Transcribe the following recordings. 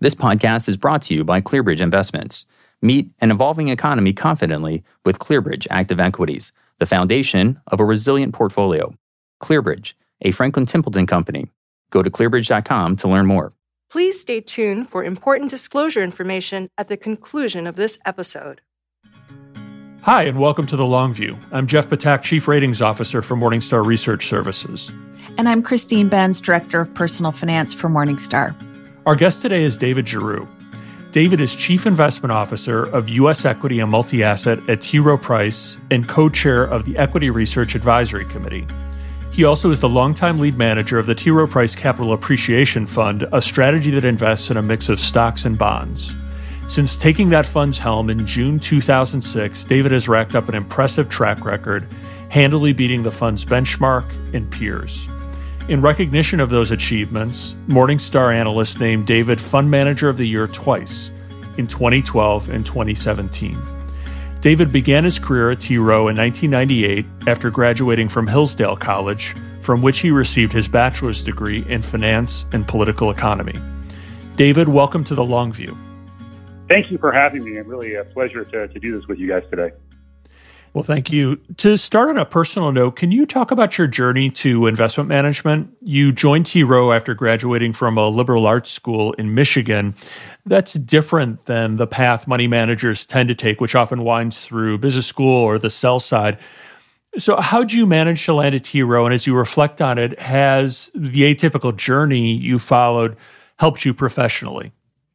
This podcast is brought to you by ClearBridge Investments. Meet an evolving economy confidently with ClearBridge Active Equities, the foundation of a resilient portfolio. ClearBridge, a Franklin Templeton company. Go to clearbridge.com to learn more. Please stay tuned for important disclosure information at the conclusion of this episode. Hi, and welcome to The Long View. I'm Jeff Patak, Chief Ratings Officer for Morningstar Research Services. And I'm Christine Benz, Director of Personal Finance for Morningstar. Our guest today is David Giroux. David is Chief Investment Officer of U.S. Equity and Multi-Asset at T. Rowe Price and co-chair of the Equity Research Advisory Committee. He also is the longtime lead manager of the T. Rowe Price Capital Appreciation Fund, a strategy that invests in a mix of stocks and bonds. Since taking that fund's helm in June 2006, David has racked up an impressive track record, handily beating the fund's benchmark and peers. In recognition of those achievements, Morningstar analysts named David Fund Manager of the Year twice, in 2012 and 2017. David began his career at T. Rowe in 1998 after graduating from Hillsdale College, from which he received his bachelor's degree in finance and political economy. David, welcome to The Long View. Thank you for having me. It's really a pleasure to do this with you guys today. Well, thank you. To start on a personal note, can you talk about your journey to investment management? You joined T. Rowe after graduating from a liberal arts school in Michigan. That's different than the path money managers tend to take, which often winds through business school or the sell side. So how'd you manage to land at T. Rowe? And as you reflect on it, has the atypical journey you followed helped you professionally?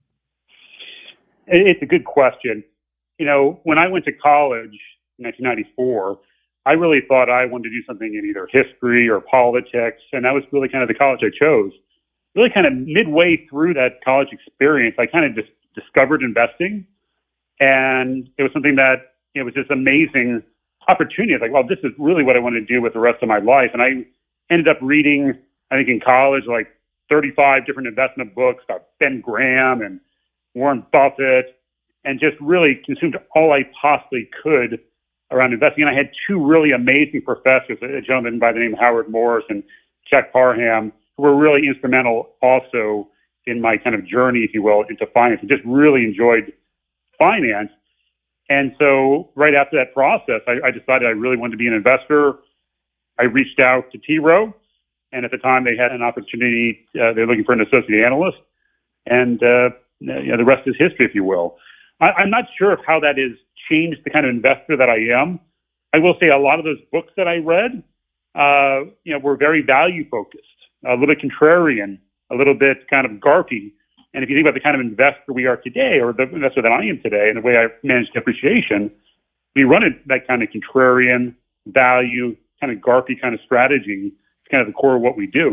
It's a good question. You know, when I went to college, 1994, I really thought I wanted to do something in either history or politics, and that was really kind of the college I chose. Really kind of midway through that college experience, I kind of just discovered investing, and it was something that, it was this amazing opportunity. I was like, well, this is really what I want to do with the rest of my life. And I ended up reading, I think in college, like 35 different investment books about Ben Graham and Warren Buffett, and just really consumed all I possibly could around investing. And I had two really amazing professors, a gentleman by the name of Howard Morris and Jack Parham, who were really instrumental also in my kind of journey, if you will, into finance. I just really enjoyed finance. And so right after that process, I decided I really wanted to be an investor. I reached out to T. Rowe, and at the time they had an opportunity. They're looking for an associate analyst, and the rest is history, if you will. I'm not sure of how that has changed the kind of investor that I am. I will say a lot of those books that I read, were very value focused, a little bit contrarian, a little bit kind of GARPy. And if you think about the kind of investor we are today, or the investor that I am today, and the way I manage depreciation, we run that kind of contrarian, value, kind of GARPy kind of strategy. It's kind of the core of what we do.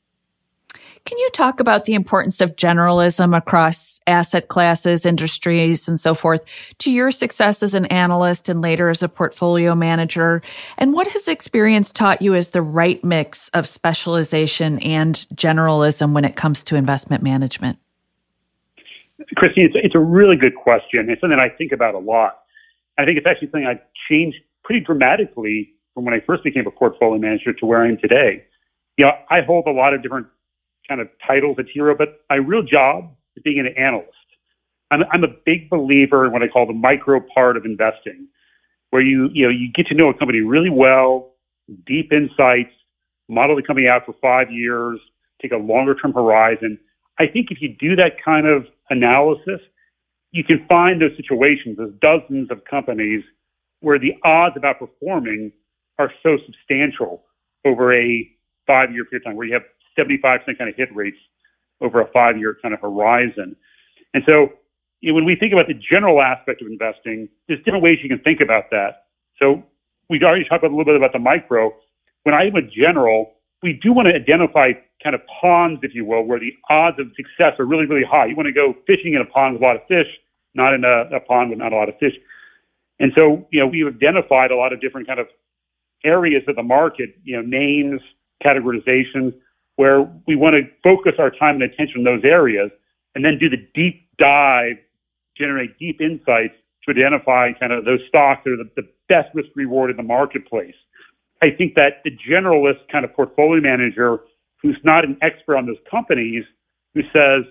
Can you talk about the importance of generalism across asset classes, industries, and so forth to your success as an analyst and later as a portfolio manager? And what has experience taught you as the right mix of specialization and generalism when it comes to investment management? Christine, it's a really good question. It's something I think about a lot. I think it's actually something I've changed pretty dramatically from when I first became a portfolio manager to where I am today. You know, I hold a lot of different kind of titles at T. Rowe, but my real job is being an analyst. I'm a big believer in what I call the micro part of investing, where you get to know a company really well, deep insights, model the company out for 5 years, take a longer term horizon. I think if you do that kind of analysis, you can find those situations. There's dozens of companies where the odds of outperforming are so substantial over a 5-year period of time, where you have 75% kind of hit rates over a 5-year kind of horizon. And so when we think about the general aspect of investing, there's different ways you can think about that. So we've already talked a little bit about the micro. When I'm a general, we do want to identify kind of ponds, if you will, where the odds of success are really, really high. You want to go fishing in a pond with a lot of fish, not in a pond with not a lot of fish. And so, we've identified a lot of different kind of areas of the market, names, categorizations, where we want to focus our time and attention in those areas and then do the deep dive, generate deep insights to identify kind of those stocks that are the best risk reward in the marketplace. I think that the generalist kind of portfolio manager who's not an expert on those companies, who says,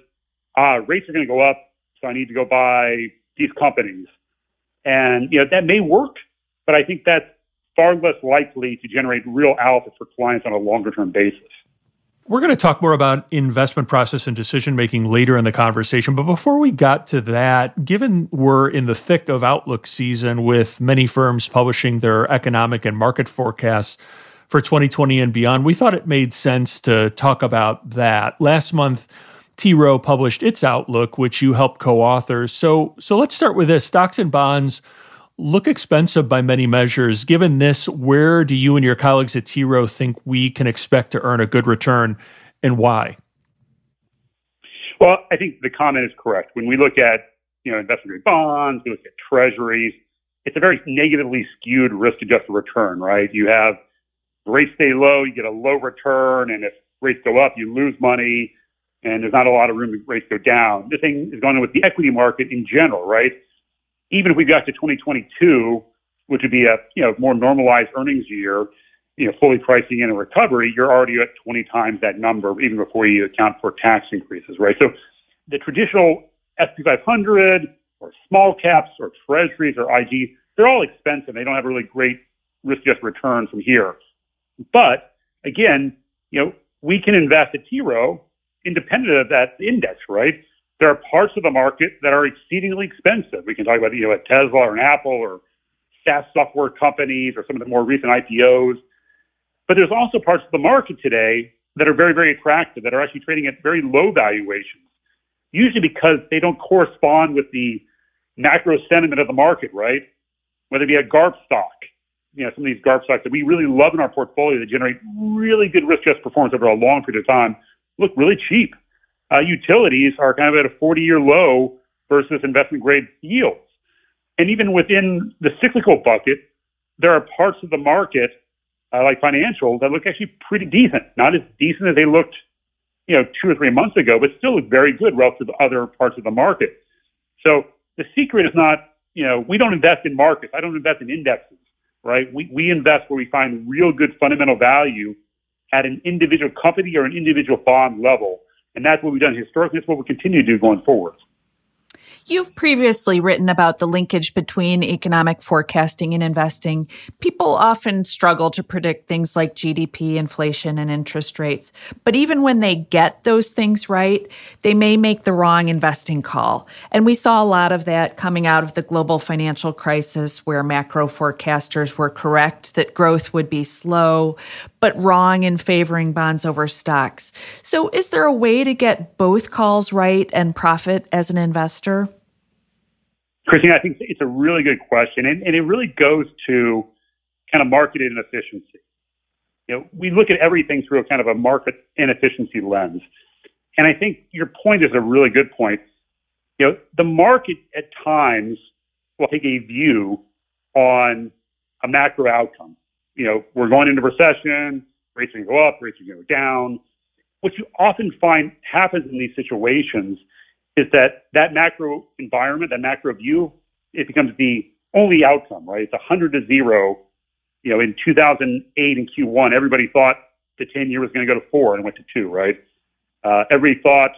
rates are going to go up, so I need to go buy these companies. And, that may work, but I think that's far less likely to generate real alpha for clients on a longer-term basis. We're going to talk more about investment process and decision-making later in the conversation. But before we got to that, given we're in the thick of outlook season with many firms publishing their economic and market forecasts for 2020 and beyond, we thought it made sense to talk about that. Last month, T. Rowe published its outlook, which you helped co-author. So let's start with this. Stocks and bonds look expensive by many measures. Given this, where do you and your colleagues at T. Rowe think we can expect to earn a good return, and why? Well, I think the comment is correct. When we look at investment-grade bonds, we look at treasuries, it's a very negatively skewed risk-adjusted return, right? You have rates stay low, you get a low return, and if rates go up, you lose money, and there's not a lot of room for rates to go down. The thing is going on with the equity market in general, right? Even if we got to 2022, which would be a more normalized earnings year, fully pricing in a recovery, you're already at 20 times that number, even before you account for tax increases, right? So the traditional S&P 500 or small caps or treasuries or IG, they're all expensive. They don't have really great risk-adjusted returns from here. But again, we can invest at T. Rowe independent of that index, right? There are parts of the market that are exceedingly expensive. We can talk about, a Tesla or an Apple or SaaS software companies or some of the more recent IPOs. But there's also parts of the market today that are very, very attractive, that are actually trading at very low valuations, usually because they don't correspond with the macro sentiment of the market, right? Whether it be a GARP stock, some of these GARP stocks that we really love in our portfolio that generate really good risk-adjusted performance over a long period of time, look really cheap. Utilities are kind of at a 40-year low versus investment-grade yields. And even within the cyclical bucket, there are parts of the market, like financials, that look actually pretty decent. Not as decent as they looked, 2 or 3 months ago, but still look very good relative to other parts of the market. So the secret is not, we don't invest in markets. I don't invest in indexes, right? We invest where we find real good fundamental value at an individual company or an individual bond level. And that's what we've done historically. That's what we'll continue to do going forward. You've previously written about the linkage between economic forecasting and investing. People often struggle to predict things like GDP, inflation, and interest rates. But even when they get those things right, they may make the wrong investing call. And we saw a lot of that coming out of the global financial crisis, where macro forecasters were correct that growth would be slow, but wrong in favoring bonds over stocks. So is there a way to get both calls right and profit as an investor? Christine, I think it's a really good question, and it really goes to kind of market inefficiency. We look at everything through a kind of a market inefficiency lens, and I think your point is a really good point. The market at times will take a view on a macro outcome. We're going into recession, rates are going to go up, rates are going to go down. What you often find happens in these situations is that macro environment, that macro view, it becomes the only outcome, right? It's 100 to 0. In 2008 in Q1, everybody thought the 10-year was going to go to 4 and went to 2, right? Everybody thought,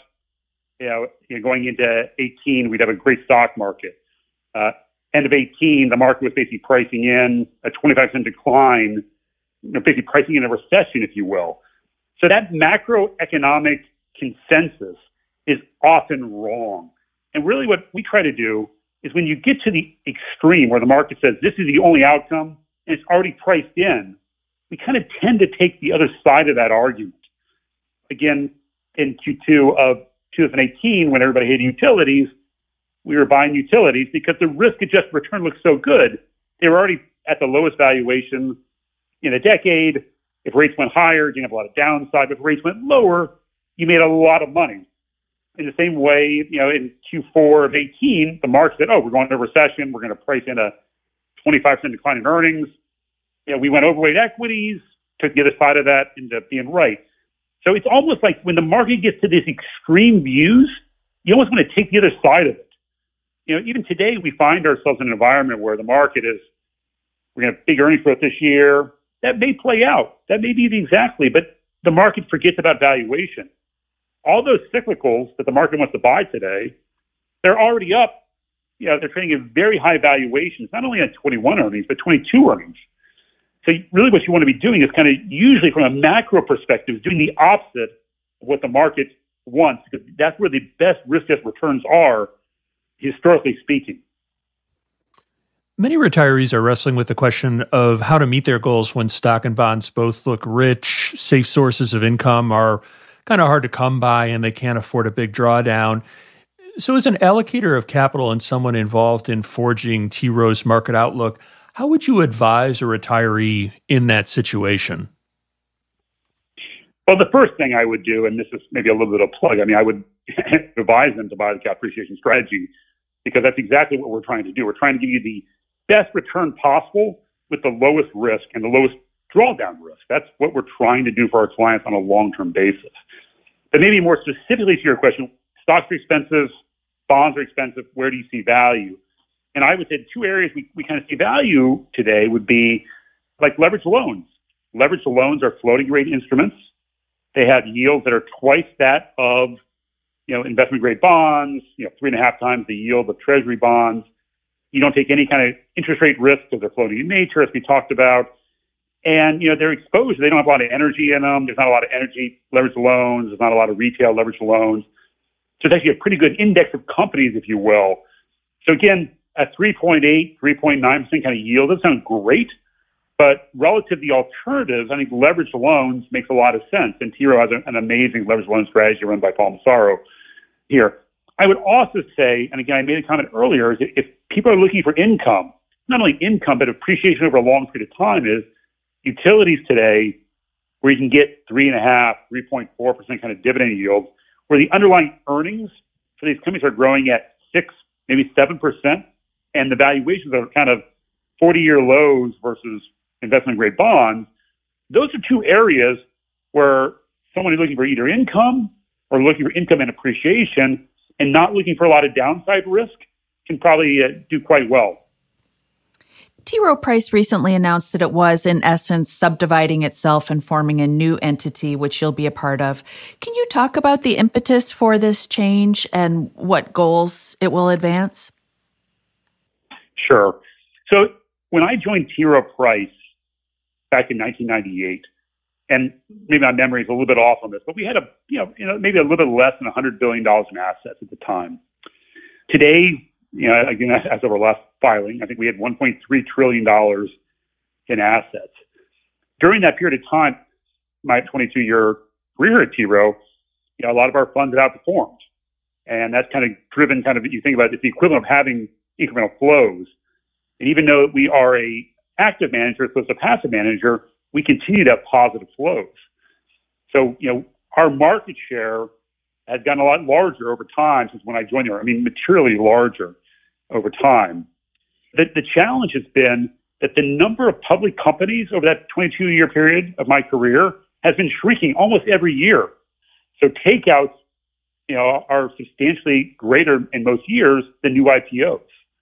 going into 18, we'd have a great stock market. End of 18, the market was basically pricing in a 25% decline, basically pricing in a recession, if you will. So that macroeconomic consensus is often wrong. And really what we try to do is when you get to the extreme where the market says this is the only outcome and it's already priced in, we kind of tend to take the other side of that argument. Again, in Q2 of 2018, when everybody hated utilities, we were buying utilities because the risk-adjusted return looked so good. They were already at the lowest valuation in a decade. If rates went higher, you didn't have a lot of downside. But if rates went lower, you made a lot of money. In the same way, in Q4 of 18, the market said, we're going into a recession. We're going to price in a 25% decline in earnings. We went overweight equities, took the other side of that, ended up being right. So it's almost like when the market gets to these extreme views, you almost want to take the other side of it. Even today, we find ourselves in an environment where the market is, we're going to have big earnings growth this year. That may play out. That may be exactly, but the market forgets about valuation. all those cyclicals that the market wants to buy today, they're already up. They're trading at very high valuations, not only on 21 earnings, but 22 earnings. So really what you want to be doing is kind of usually from a macro perspective, doing the opposite of what the market wants, because that's where the best risk-adjusted returns are, historically speaking. Many retirees are wrestling with the question of how to meet their goals when stock and bonds both look rich, safe sources of income are kind of hard to come by, and they can't afford a big drawdown. So as an allocator of capital and someone involved in forging T. Rowe's market outlook, how would you advise a retiree in that situation? Well, the first thing I would do, and this is maybe a little bit of a plug, I would advise them to buy the cap appreciation strategy, because that's exactly what we're trying to do. We're trying to give you the best return possible with the lowest risk and the lowest drawdown risk. That's what we're trying to do for our clients on a long-term basis. But maybe more specifically to your question, stocks are expensive, bonds are expensive, where do you see value? And I would say the two areas we kind of see value today would be like leveraged loans. Leveraged loans are floating rate instruments. They have yields that are twice that of investment grade bonds, 3.5 times the yield of treasury bonds. You don't take any kind of interest rate risk because they're floating in nature, as we talked about. And, they're exposed. They don't have a lot of energy in them. There's not a lot of energy leveraged loans. There's not a lot of retail leveraged loans. So it's actually a pretty good index of companies, if you will. So again, at 3.8, 3.9% kind of yield, that sounds great. But relative to the alternatives, I think leveraged loans makes a lot of sense. And T. Rowe has an amazing leveraged loan strategy run by Paul Massaro here. I would also say, and again, I made a comment earlier, is if people are looking for income, not only income, but appreciation over a long period of time, is utilities today, where you can get 3.5%, 3.4% kind of dividend yields, where the underlying earnings for these companies are growing at 6, maybe 7%, and the valuations are kind of 40-year lows versus investment-grade bonds. Those are two areas where someone is looking for either income or looking for income and appreciation and not looking for a lot of downside risk can probably do quite well. T. Rowe Price recently announced that it was, in essence, subdividing itself and forming a new entity, which you'll be a part of. Can you talk about the impetus for this change and what goals it will advance? Sure. So when I joined T. Rowe Price back in 1998, and maybe my memory is a little bit off on this, but we had maybe a little bit less than $100 billion in assets at the time. Today, again, as of our last filing, I think we had $1.3 trillion in assets. During that period of time, my 22-year career at T. Rowe, a lot of our funds have outperformed. And that's kind of driven you think about it, it's the equivalent of having incremental flows. And even though we are a active manager as opposed to a passive manager, we continue to have positive flows. So, our market share has gotten a lot larger over time since when I joined here. Materially larger over time. The challenge has been that the number of public companies over that 22-year period of my career has been shrinking almost every year. So takeouts, are substantially greater in most years than new IPOs.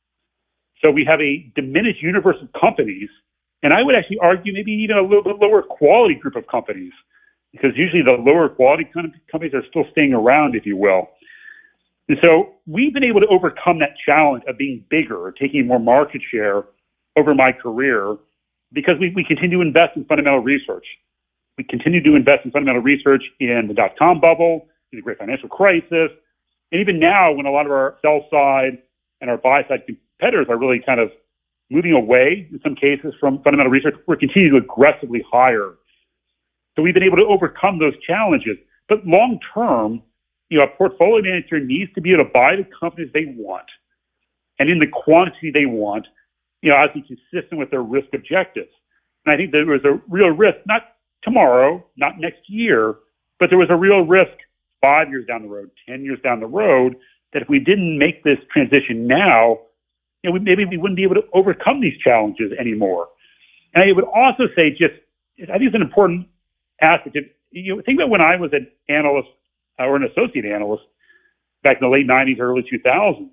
So we have a diminished universe of companies, and I would actually argue maybe even a little bit lower quality group of companies, because usually the lower quality companies are still staying around, if you will. And so we've been able to overcome that challenge of being bigger or taking more market share over my career because we continue to invest in fundamental research. We continue to invest in fundamental research in the dot-com bubble, in the great financial crisis, and even now when a lot of our sell side and our buy side competitors are really kind of moving away in some cases from fundamental research, we're continuing to aggressively hire. So we've been able to overcome those challenges. But long term, a portfolio manager needs to be able to buy the companies they want and in the quantity they want, as be consistent with their risk objectives. And I think there was a real risk, not tomorrow, not next year, but there was a real risk 5 years down the road, 10 years down the road, that if we didn't make this transition now, maybe we wouldn't be able to overcome these challenges anymore. And I would also say I think it's an important aspect. Think about when I was an analyst or an associate analyst back in the late 90s, early 2000s.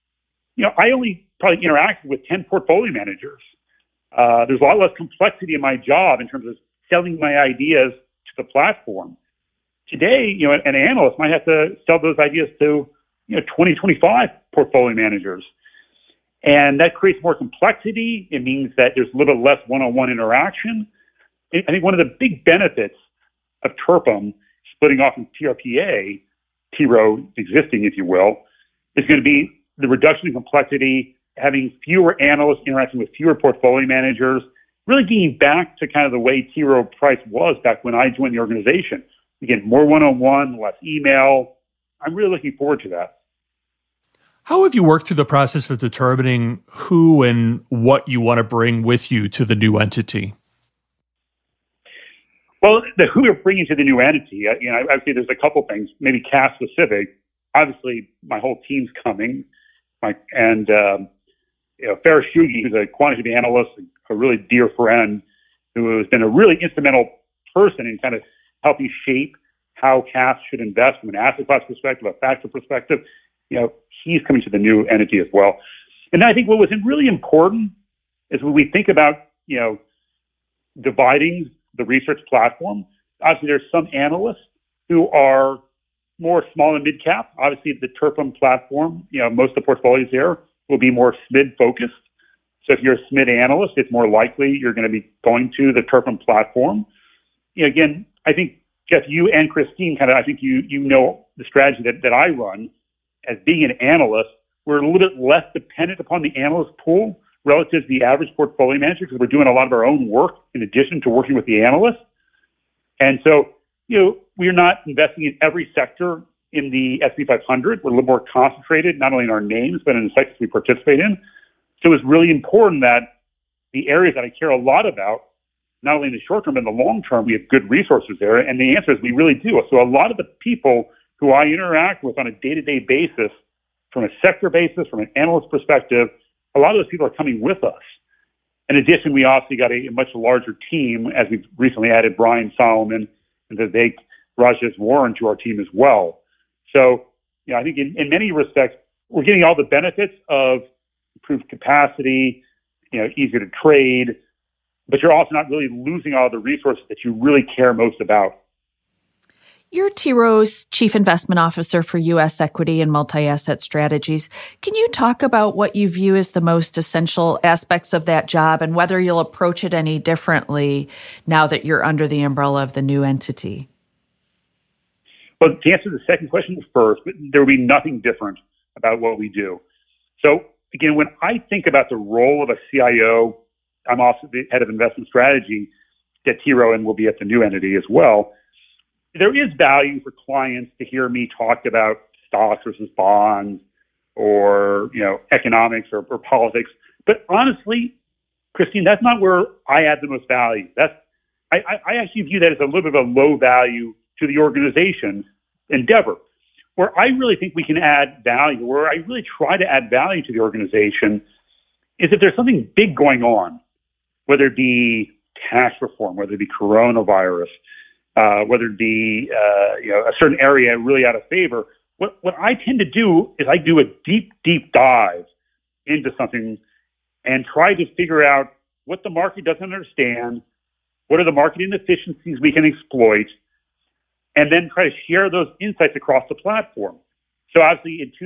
I only probably interacted with 10 portfolio managers. There's a lot less complexity in my job in terms of selling my ideas to the platform. today, an analyst might have to sell those ideas to, 20, 25 portfolio managers. And that creates more complexity. It means that there's a little bit less one-on-one interaction. I think one of the big benefits of TRPIM splitting off from TRPA, T-Rowe existing, if you will, is going to be the reduction in complexity, having fewer analysts interacting with fewer portfolio managers, really getting back to kind of the way T. Rowe Price was back when I joined the organization. Again, more one-on-one, less email. I'm really looking forward to that. How have you worked through the process of determining who and what you want to bring with you to the new entity? Well, who we're bringing to the new entity, I would say there's a couple things, maybe CAS specific. Obviously, my whole team's coming. Farah Shugi, who's a quantitative analyst, a really dear friend, who has been a really instrumental person in kind of helping shape how CAS should invest from an asset class perspective, a factor perspective. He's coming to the new entity as well. And I think what was really important is when we think about, dividing the research platform, obviously there's some analysts who are more small and mid cap. Obviously the TRPIM platform, most of the portfolios there will be more SMID focused. So if you're a SMID analyst, it's more likely you're going to be going to the TRPIM platform. Again, I think, Jeff, you and Christine I think you know the strategy that I run. As being an analyst, we're a little bit less dependent upon the analyst pool relative to the average portfolio manager because we're doing a lot of our own work in addition to working with the analyst. And so, we're not investing in every sector in the S&P 500. We're a little more concentrated, not only in our names, but in the sectors we participate in. So it's really important that the areas that I care a lot about, not only in the short term, but in the long term, we have good resources there. And the answer is we really do. So a lot of the people who I interact with on a day-to-day basis, from a sector basis, from an analyst perspective, a lot of those people are coming with us. In addition, we obviously got a much larger team as we've recently added Brian Solomon and Vivek Rajeswaran to our team as well. So, I think in many respects, we're getting all the benefits of improved capacity, easier to trade, but you're also not really losing all the resources that you really care most about. You're T. Rowe's Chief Investment Officer for U.S. Equity and Multi-Asset Strategies. Can you talk about what you view as the most essential aspects of that job and whether you'll approach it any differently now that you're under the umbrella of the new entity? Well, to answer the second question first, there will be nothing different about what we do. So, again, when I think about the role of a CIO, I'm also the head of investment strategy at T. Rowe and will be at the new entity as well. There is value for clients to hear me talk about stocks versus bonds or, economics or politics. But honestly, Christine, that's not where I add the most value. I actually view that as a little bit of a low value to the organization endeavor. Where I really think we can add value, where I really try to add value to the organization, is if there's something big going on, whether it be tax reform, whether it be coronavirus, whether it be a certain area really out of favor. What I tend to do is I do a deep dive into something and try to figure out what the market doesn't understand, what are the market inefficiencies we can exploit, and then try to share those insights across the platform. So obviously in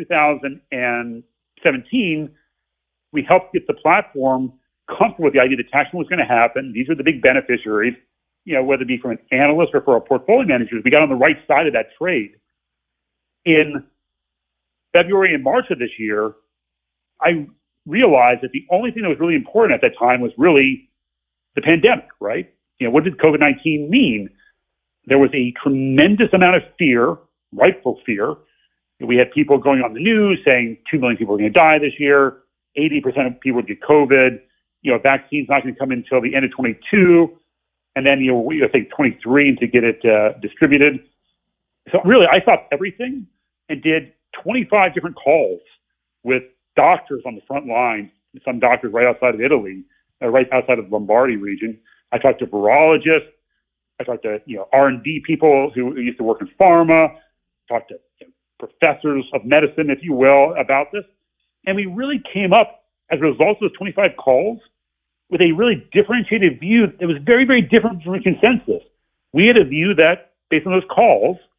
2017, we helped get the platform comfortable with the idea that tax reform was going to happen. These are the big beneficiaries. Whether it be from an analyst or for our portfolio managers, we got on the right side of that trade. In February and March of this year, I realized that the only thing that was really important at that time was really the pandemic, right? What did COVID-19 mean? There was a tremendous amount of fear, rightful fear. We had people going on the news saying 2 million people are going to die this year, 80% of people would get COVID, vaccine's not going to come in until the end of 22. And then, we think 23 to get it distributed. So really, I stopped everything and did 25 different calls with doctors on the front line, some doctors right outside of Italy, right outside of the Lombardy region. I talked to virologists. I talked to, R&D people who used to work in pharma, talked to professors of medicine, if you will, about this. And we really came up, as a result of those 25 calls, with a really differentiated view that was very, very different from a consensus. We had a view that, based on those calls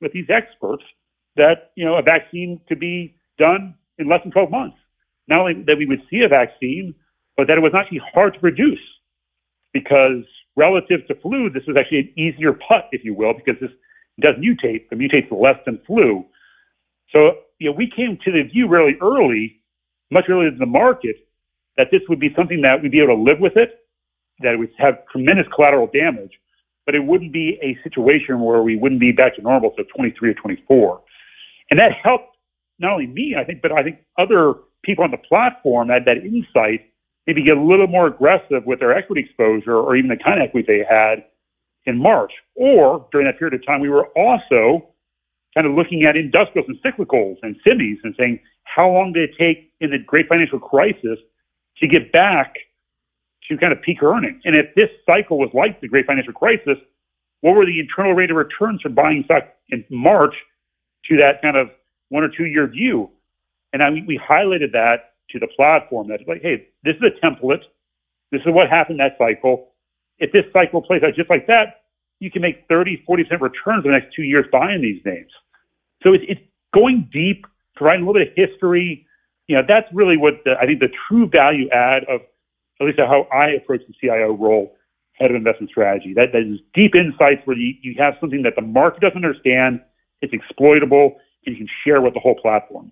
with these experts that, a vaccine could be done in less than 12 months. Not only that we would see a vaccine, but that it was actually hard to produce, because relative to flu, this was actually an easier putt, if you will, because this does mutate, but mutates less than flu. So, we came to the view really early, much earlier than the market, that this would be something that we'd be able to live with it, that it would have tremendous collateral damage, but it wouldn't be a situation where we wouldn't be back to normal till 23 or 24. And that helped not only me, I think, but I think other people on the platform had that insight, maybe get a little more aggressive with their equity exposure or even the kind of equity they had in March. Or during that period of time, we were also kind of looking at industrials and cyclicals and semis and saying, how long did it take in the great financial crisis to get back to kind of peak earnings? And if this cycle was like the great financial crisis, what were the internal rate of returns for buying stock in March to that kind of 1 or 2 year view? And we highlighted that to the platform, that's like, hey, this is a template. This is what happened that cycle. If this cycle plays out just like that, you can make 30, 40% returns in the next 2 years buying these names. So it's going deep, providing a little bit of history. That's really what I think the true value add of, at least how I approach the CIO role, head of investment strategy. That is deep insights where you have something that the market doesn't understand, it's exploitable, and you can share with the whole platform.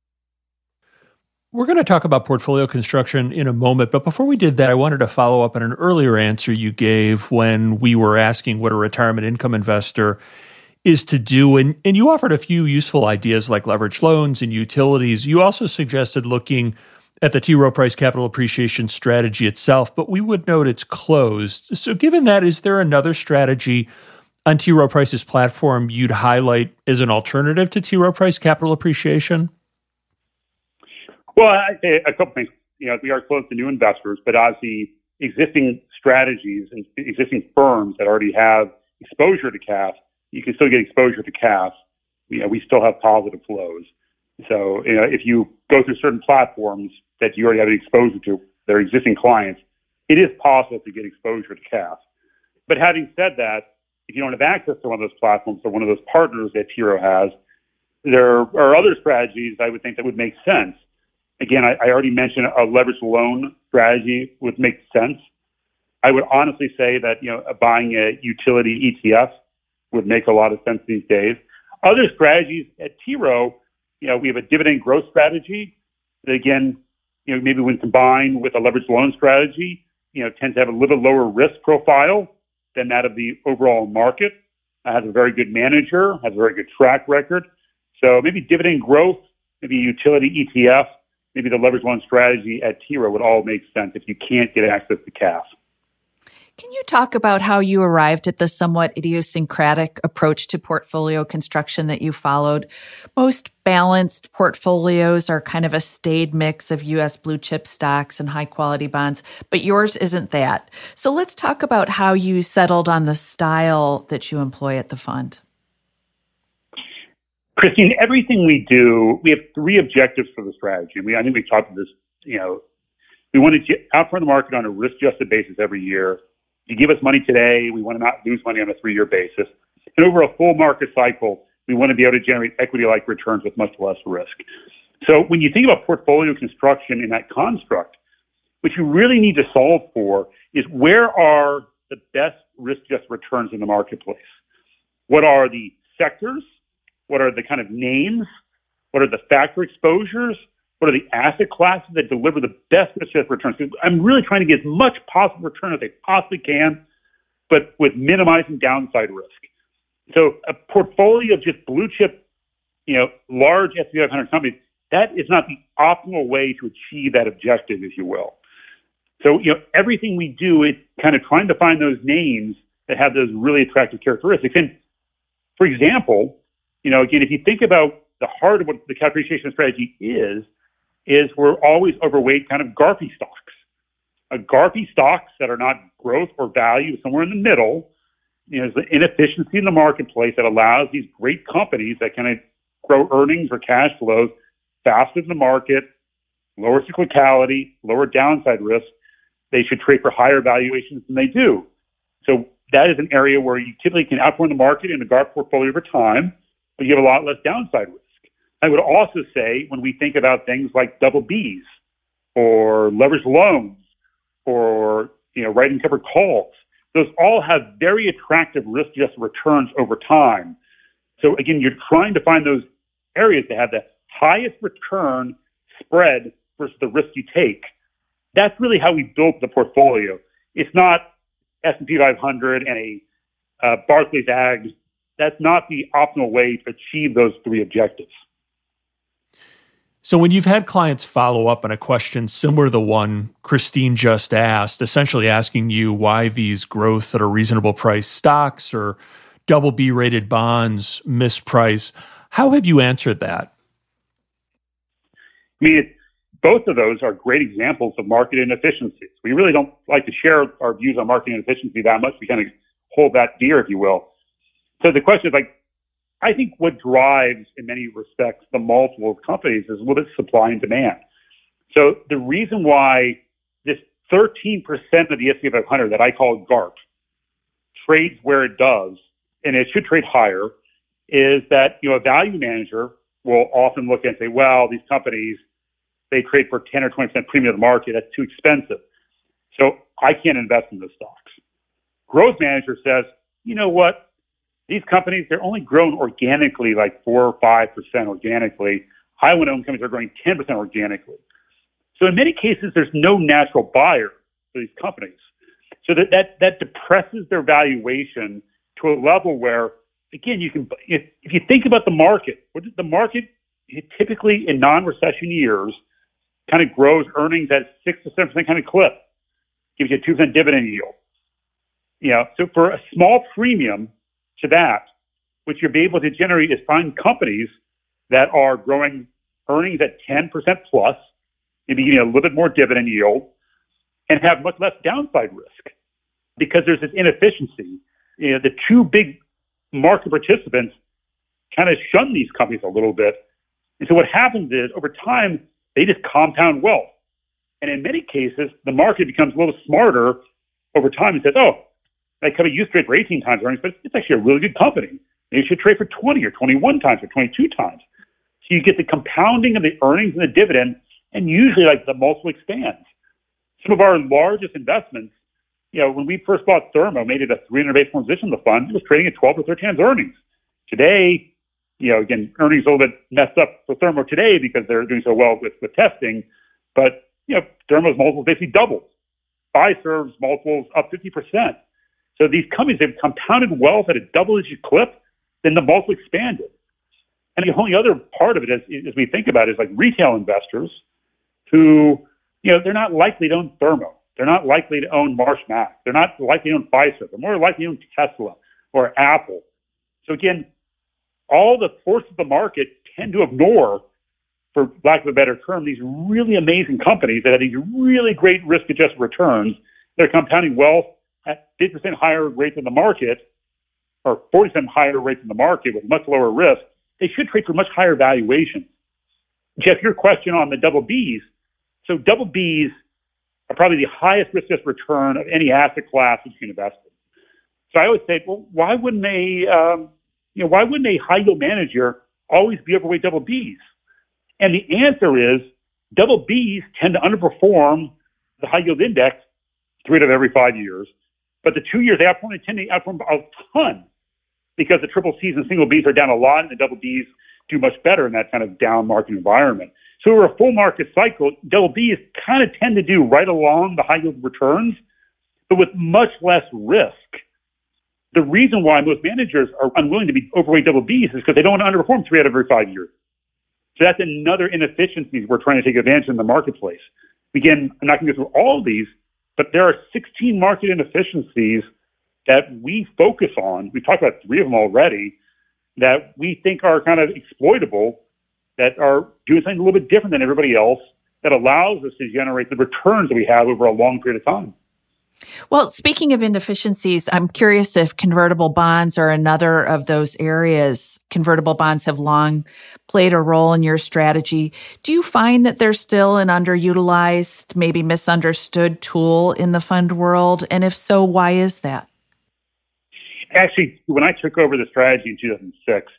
We're going to talk about portfolio construction in a moment, but before we did that, I wanted to follow up on an earlier answer you gave when we were asking what a retirement income investor is to do, and you offered a few useful ideas like leveraged loans and utilities. You also suggested looking at the T. Rowe Price Capital Appreciation strategy itself, but we would note it's closed. So given that, is there another strategy on T. Rowe Price's platform you'd highlight as an alternative to T. Rowe Price Capital Appreciation? Well, I'd say a couple things. We are closed to new investors, but as the existing strategies and existing firms that already have exposure to CAF, you can still get exposure to CAF. We still have positive flows. So, if you go through certain platforms that you already have exposure to, their existing clients, it is possible to get exposure to CAF. But having said that, if you don't have access to one of those platforms or one of those partners that T. Rowe has, there are other strategies I would think that would make sense. Again, I already mentioned a leveraged loan strategy would make sense. I would honestly say that, buying a utility ETF would make a lot of sense these days. Other strategies at T. Rowe, we have a dividend growth strategy that, again, maybe when combined with a leveraged loan strategy, tends to have a little lower risk profile than that of the overall market. Has a very good manager, has a very good track record. So maybe dividend growth, maybe utility ETF, maybe the leveraged loan strategy at T. Rowe would all make sense if you can't get access to CAF. Can you talk about how you arrived at the somewhat idiosyncratic approach to portfolio construction that you followed? Most balanced portfolios are kind of a staid mix of U.S. blue chip stocks and high quality bonds, but yours isn't that. So let's talk about how you settled on the style that you employ at the fund. Christine, everything we do, we have 3 objectives for the strategy. I think we talked about this, we want to outperform the market on a risk-adjusted basis every year. You give us money today, we want to not lose money on a 3-year basis. And over a full market cycle, we want to be able to generate equity-like returns with much less risk. So when you think about portfolio construction in that construct, what you really need to solve for is where are the best risk-adjusted returns in the marketplace? What are the sectors? What are the kind of names? What are the factor exposures? What are the asset classes that deliver the best risk-adjusted returns? I'm really trying to get as much possible return as I possibly can, but with minimizing downside risk. So a portfolio of just blue chip, large S&P 500 companies, that is not the optimal way to achieve that objective, if you will. So, everything we do is kind of trying to find those names that have those really attractive characteristics. And for example, again, if you think about the heart of what the capital appreciation strategy is we're always overweight kind of GARPy stocks. GARPy stocks that are not growth or value, somewhere in the middle, is the inefficiency in the marketplace that allows these great companies that kind of grow earnings or cash flows faster than the market, lower cyclicality, lower downside risk. They should trade for higher valuations than they do. So that is an area where you typically can outperform the market in a GARP portfolio over time. but you have a lot less downside risk. I would also say when we think about things like double Bs or leveraged loans or writing covered calls, those all have very attractive risk-adjusted returns over time. So again, you're trying to find those areas that have the highest return spread versus the risk you take. That's really how we built the portfolio. It's not S&P 500 and a Barclays Ag. That's not the optimal way to achieve those three objectives. So when you've had clients follow up on a question similar to the one Christine just asked, essentially asking you why these growth at a reasonable price stocks or double B rated bonds misprice, how have you answered that? I mean, both of those are great examples of market inefficiencies. We really don't like to share our views on market inefficiency that much. We kind of hold that dear, if you will. So the question is I think what drives, in many respects, the multiple of companies is a little bit supply and demand. So the reason why this 13% of the S&P 500 that I call GARP trades where it does, and it should trade higher, is that a value manager will often look and say, well, these companies, they trade for 10 or 20% premium to the market. That's too expensive. So I can't invest in those stocks. Growth manager says, you know what? These companies, they're only grown organically, like 4 or 5% organically. I want to own companies that are growing 10% organically. So in many cases, there's no natural buyer for these companies. So that depresses their valuation to a level where, again, if you think about the market, typically in non-recession years kind of grows earnings at 6 to 7% kind of clip, gives you a 2% dividend yield. So for a small premium to that, what you'll be able to generate is find companies that are growing earnings at 10% plus, maybe getting a little bit more dividend yield, and have much less downside risk because there's this inefficiency. The two big market participants kind of shun these companies a little bit. And so what happens is over time, they just compound wealth. And in many cases, the market becomes a little smarter over time and says, oh, that company used to trade for 18 times earnings, but it's actually a really good company. Maybe it should trade for 20 or 21 times or 22 times. So you get the compounding of the earnings and the dividend, and usually the multiple expands. Some of our largest investments, when we first bought Thermo, made it a 300 basis point position in the fund, it was trading at 12 or 13 times earnings. Today, again, earnings a little bit messed up for Thermo today because they're doing so well with testing, but Thermo's multiple basically doubled. Fiserv's multiples up 50%. So these companies have compounded wealth at a double-digit clip, then the multiple expanded. And the only other part of it, as we think about it, is retail investors who, they're not likely to own Thermo. They're not likely to own Marsh Mac. They're not likely to own Fiserv. They're more likely to own Tesla or Apple. So again, all the forces of the market tend to ignore, for lack of a better term, these really amazing companies that have these really great risk-adjusted returns. They're compounding wealth at 50% higher rates in the market, or 40% higher rates in the market with much lower risk. They should trade for much higher valuations. Jeff, your question on the double Bs. So double Bs are probably the highest risk-adjusted return of any asset class that you can invest in. So I always say, well, why wouldn't a high-yield manager always be overweight double Bs? And the answer is double Bs tend to underperform the high-yield index 3 out of every 5 years. But the 2 years they outperform, they tend to outperform a ton because the triple Cs and single Bs are down a lot and the double Bs do much better in that kind of down market environment. So over a full market cycle, double Bs kind of tend to do right along the high yield returns, but with much less risk. The reason why most managers are unwilling to be overweight double Bs is because they don't want to underperform 3 out of every 5 years. So that's another inefficiency we're trying to take advantage of in the marketplace. Again, I'm not going to go through all of these, but there are 16 market inefficiencies that we focus on. We've talked about 3 of them already that we think are kind of exploitable, that are doing something a little bit different than everybody else, that allows us to generate the returns that we have over a long period of time. Well, speaking of inefficiencies, I'm curious if convertible bonds are another of those areas. Convertible bonds have long played a role in your strategy. Do you find that they're still an underutilized, maybe misunderstood tool in the fund world? And if so, why is that? Actually, when I took over the strategy in 2006,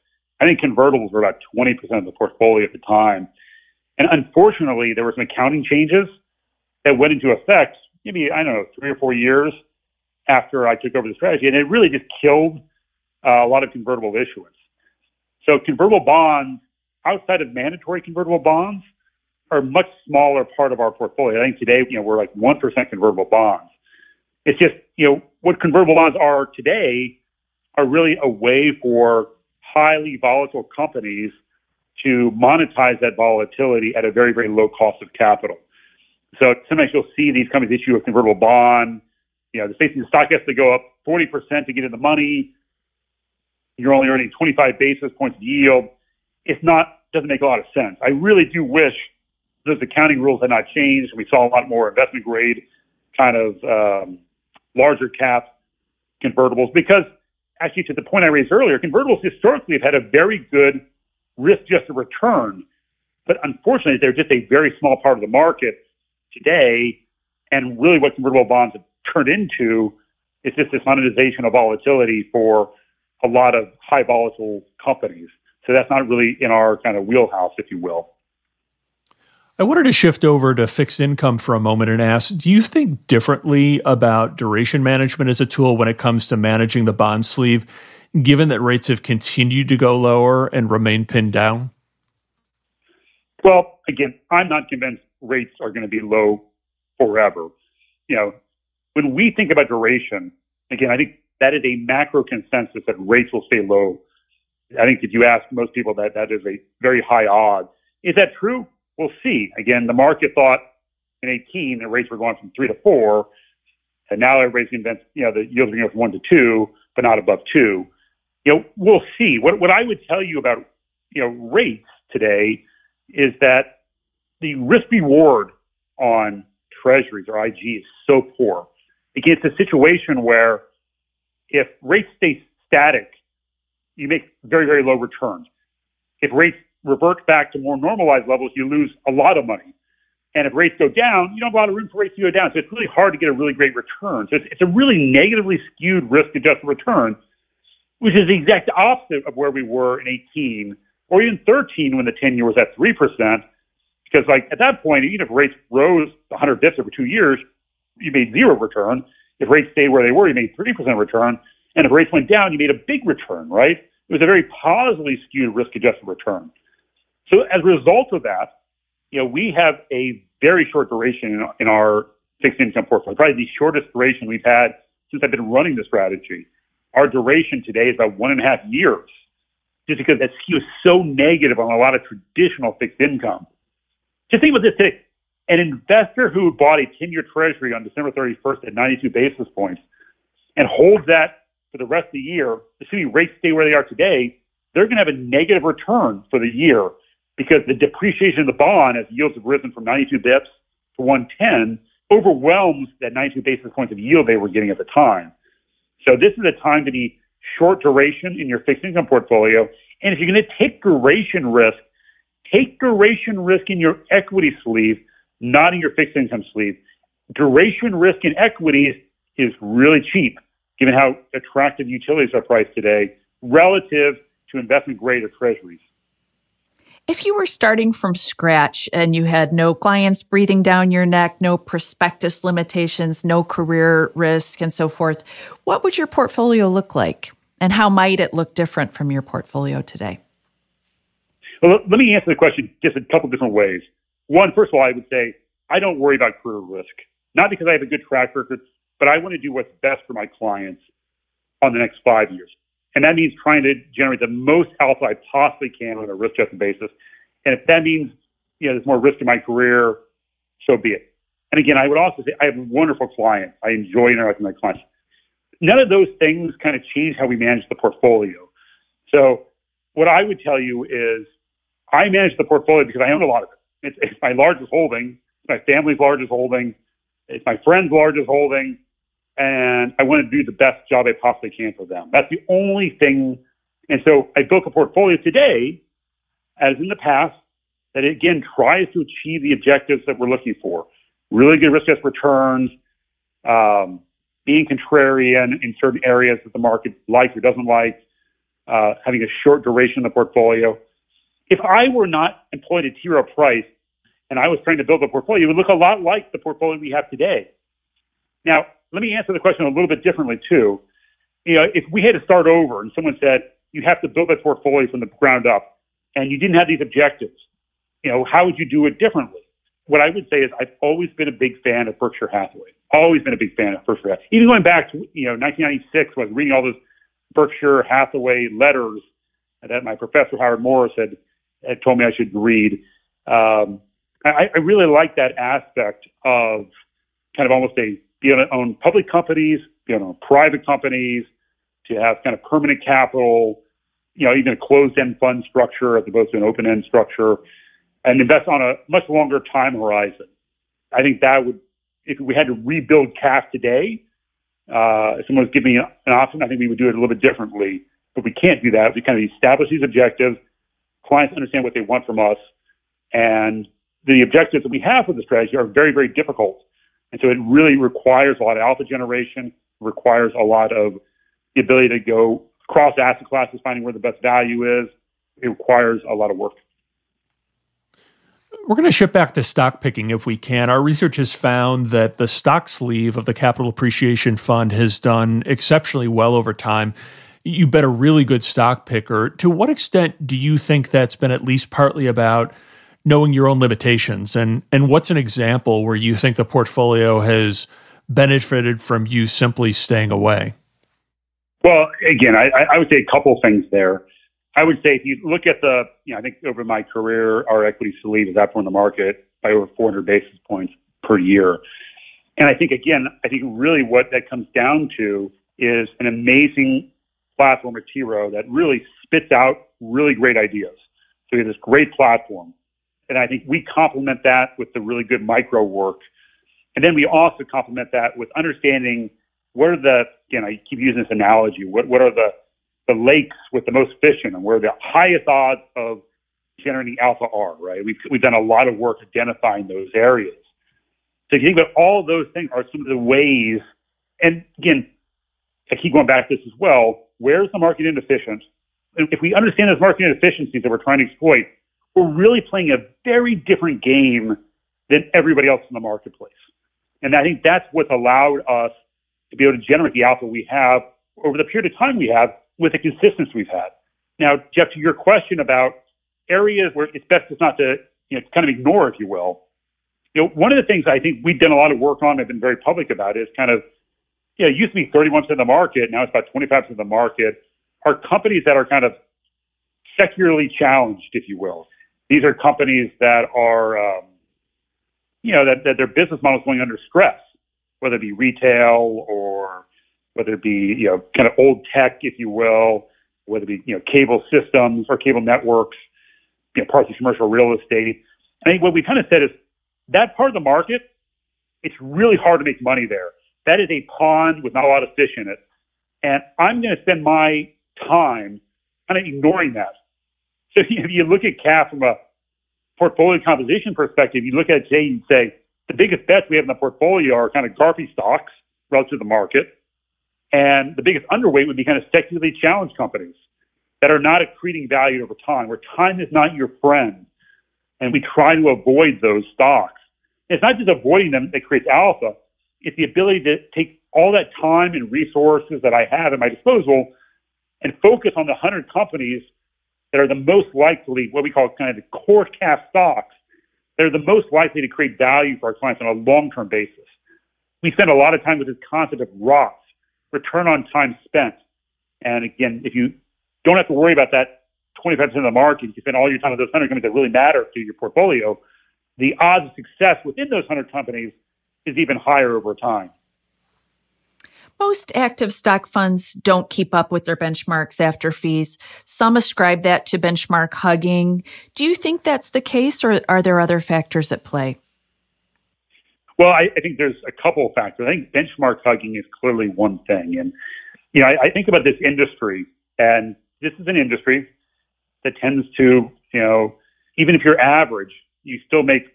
I think convertibles were about 20% of the portfolio at the time. And unfortunately, there were some accounting changes that went into effect maybe, 3 or 4 years after I took over the strategy. And it really just killed a lot of convertible issuance. So convertible bonds, outside of mandatory convertible bonds, are a much smaller part of our portfolio. I think today, we're like 1% convertible bonds. It's just, what convertible bonds are today are really a way for highly volatile companies to monetize that volatility at a very, very low cost of capital. So sometimes you'll see these companies issue a convertible bond. The stock has to go up 40% to get in the money. You're only earning 25 basis points of yield. Doesn't make a lot of sense. I really do wish those accounting rules had not changed. We saw a lot more investment grade kind of larger cap convertibles, because actually, to the point I raised earlier, convertibles historically have had a very good risk-adjusted return, but unfortunately, they're just a very small part of the market today. And really what convertible bonds have turned into is just this monetization of volatility for a lot of high volatile companies. So that's not really in our kind of wheelhouse, if you will. I wanted to shift over to fixed income for a moment and ask, do you think differently about duration management as a tool when it comes to managing the bond sleeve, given that rates have continued to go lower and remain pinned down? Well, again, I'm not convinced rates are going to be low forever. When we think about duration, again, I think that is a macro consensus that rates will stay low. I think if you ask most people, that is a very high odds. Is that true? We'll see. Again, the market thought in 2018 the rates were going from 3 to 4, and now everybody's convinced, the yields are going from 1 to 2, but not above 2. We'll see. What I would tell you about, rates today is that the risk reward on treasuries or IG is so poor. Again, it's a situation where if rates stay static, you make very, very low returns. If rates revert back to more normalized levels, you lose a lot of money. And if rates go down, you don't have a lot of room for rates to go down. So it's really hard to get a really great return. So it's a really negatively skewed risk-adjusted return, which is the exact opposite of where we were in 18 or even 13 when the 10-year was at 3%. Because at that point, even if rates rose 100 bits over 2 years, you made zero return. If rates stayed where they were, you made 3% return. And if rates went down, you made a big return, right? It was a very positively skewed risk-adjusted return. So as a result of that, we have a very short duration in our fixed income portfolio, probably the shortest duration we've had since I've been running the strategy. Our duration today is about 1.5 years, just because that skew is so negative on a lot of traditional fixed income. Just think about this today. An investor who bought a 10-year treasury on December 31st at 92 basis points and holds that for the rest of the year, assuming rates stay where they are today, they're going to have a negative return for the year because the depreciation of the bond as yields have risen from 92 bips to 110 overwhelms that 92 basis points of yield they were getting at the time. So this is a time to be short duration in your fixed income portfolio. And if you're going to take duration risk in your equity sleeve, not in your fixed income sleeve. Duration risk in equities is really cheap, given how attractive utilities are priced today relative to investment grade or treasuries. If you were starting from scratch and you had no clients breathing down your neck, no prospectus limitations, no career risk, and so forth, what would your portfolio look like? And how might it look different from your portfolio today? Well, let me answer the question just a couple different ways. One, first of all, I would say I don't worry about career risk, not because I have a good track record, but I want to do what's best for my clients on the next 5 years. And that means trying to generate the most alpha I possibly can on a risk-adjusted basis. And if that means, there's more risk in my career, so be it. And again, I would also say I have wonderful clients. I enjoy interacting with my clients. None of those things kind of change how we manage the portfolio. So what I would tell you is I manage the portfolio because I own a lot of it. It's my largest holding. It's my family's largest holding. It's my friend's largest holding. And I want to do the best job I possibly can for them. That's the only thing. And so I built a portfolio today, as in the past, that again tries to achieve the objectives that we're looking for. Really good risk-adjusted returns, being contrarian in certain areas that the market likes or doesn't like, having a short duration in the portfolio. If I were not employed at T. Rowe Price and I was trying to build a portfolio, it would look a lot like the portfolio we have today. Now, let me answer the question a little bit differently too. If we had to start over and someone said, you have to build that portfolio from the ground up and you didn't have these objectives, how would you do it differently? What I would say is I've always been a big fan of Berkshire Hathaway. Always been a big fan of Berkshire Hathaway. Even going back to 1996, when I was reading all those Berkshire Hathaway letters that my professor Howard Morris had told me I should read. I really like that aspect of kind of almost be able to own public companies, be able to own private companies, to have kind of permanent capital, even a closed-end fund structure as opposed to an open-end structure, and invest on a much longer time horizon. I think that would, if we had to rebuild CAF today, if someone was giving me an option, I think we would do it a little bit differently. But we can't do that. We kind of establish these objectives. Clients understand what they want from us. And the objectives that we have for the strategy are very, very difficult. And so it really requires a lot of alpha generation, requires a lot of the ability to go across asset classes, finding where the best value is. It requires a lot of work. We're going to shift back to stock picking if we can. Our research has found that the stock sleeve of the Capital Appreciation Fund has done exceptionally well over time. You've been a really good stock picker. To what extent do you think that's been at least partly about knowing your own limitations? And what's an example where you think the portfolio has benefited from you simply staying away? Well, again, I would say a couple things there. I would say if you look at I think over my career, our equity sleeve has outperformed the market by over 400 basis points per year. And I think really what that comes down to is an amazing platform at T. Rowe that really spits out really great ideas. So we have this great platform. And I think we complement that with the really good micro work. And then we also complement that with understanding what are I keep using this analogy, what are the lakes with the most fish in them, where the highest odds of generating alpha are, right? We've done a lot of work identifying those areas. So if you think about all of those things are some of the ways, and again, I keep going back to this as well, where's the market inefficient? And if we understand those market inefficiencies that we're trying to exploit, we're really playing a very different game than everybody else in the marketplace. And I think that's what's allowed us to be able to generate the alpha we have over the period of time we have with the consistency we've had. Now, Jeff, to your question about areas where it's best just not to kind of ignore, if you will. One of the things I think we've done a lot of work on, I've been very public about, is kind of, it used to be 31% of the market, now it's about 25% of the market, are companies that are kind of secularly challenged, if you will. These are companies that are, that their business model is going under stress, whether it be retail or whether it be, kind of old tech, if you will, whether it be, cable systems or cable networks, parts of commercial real estate. I think what we kind of said is that part of the market, it's really hard to make money there. That is a pond with not a lot of fish in it. And I'm going to spend my time kind of ignoring that. So if you look at CAF from a portfolio composition perspective, you look at it today and say, the biggest bets we have in the portfolio are kind of GARPy stocks relative to the market. And the biggest underweight would be kind of secularly challenged companies that are not accreting value over time, where time is not your friend. And we try to avoid those stocks. And it's not just avoiding them that creates alpha. It's the ability to take all that time and resources that I have at my disposal and focus on the 100 companies that are the most likely, what we call kind of the core CAF stocks, that are the most likely to create value for our clients on a long-term basis. We spend a lot of time with this concept of ROTS, return on time spent. And again, if you don't have to worry about that 25% of the market, you spend all your time with those 100 companies that really matter to your portfolio, the odds of success within those 100 companies is even higher over time. Most active stock funds don't keep up with their benchmarks after fees. Some ascribe that to benchmark hugging. Do you think that's the case, or are there other factors at play? Well, I think there's a couple of factors. I think benchmark hugging is clearly one thing. And, I think about this industry, and this is an industry that tends to, even if you're average, you can still make